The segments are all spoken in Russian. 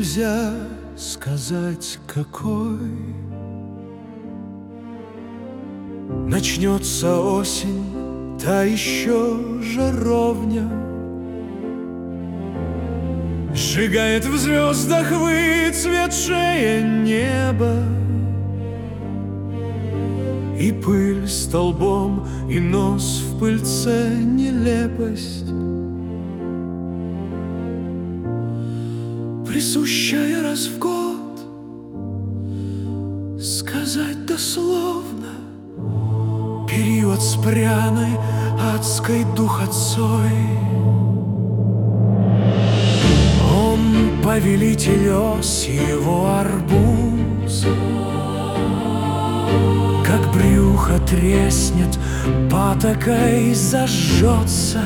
нельзя сказать, какой. Начнется осень, та еще жаровня, сжигает в звездах выцветшее небо, и пыль столбом, и нос в пыльце нелепость, присущая раз в год. Сказать дословно, период с пряной адской духотцой. Он повелитель ос, его арбуз, как брюхо треснет, патокой зажжется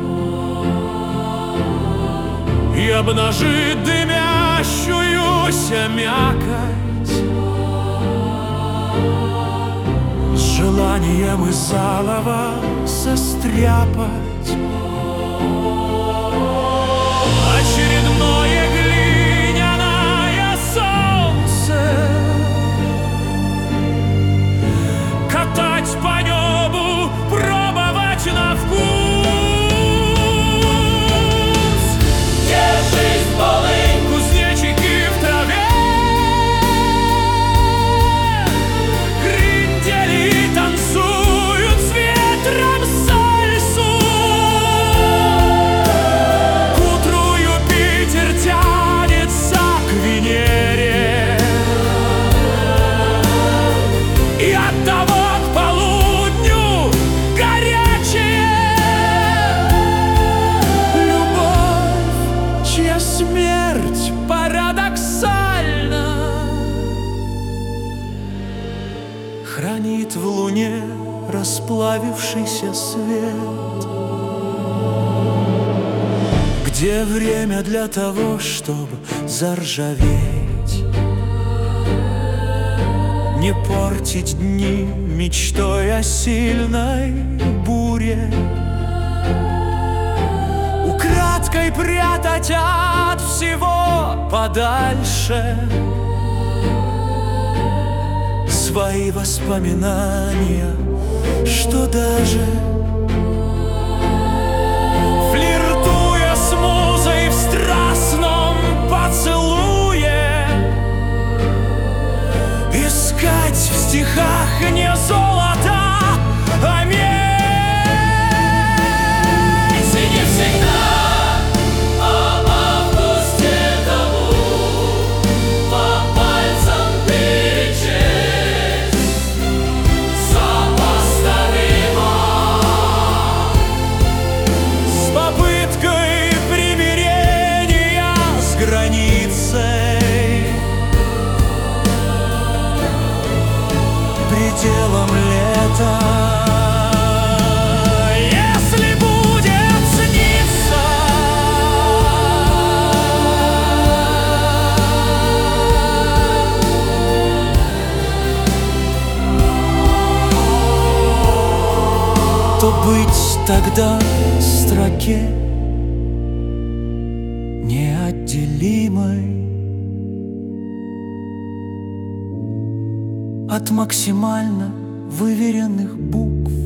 и обнажит дымящуюся мякоть с желанием из алого состряпать очередное глиняное солнце, катать по небу, пробовать на вкус. Держись, полынь, кузнечики в траве, крендели танцуют с ветром сальсу. К утру Юпитер тянется к Венере, и оттого к полудню горячее любовь, чья смерть парадоксальна, хранит в луне расплавившийся свет, где время для того, чтобы заржаветь, не портить дни мечтой о сильной буре, украдкой прятать от всего подальше свои воспоминания, что даже флиртуя с музой в страстном поцелуе, искать в стихах не золото, а медь. И не всегда о августе тому по пальцам перечесть сопоставимо с попыткой примирения с границей, пределом лета. Если будет сниться то быть тогда в строке неотделимой от максимально выверенных букв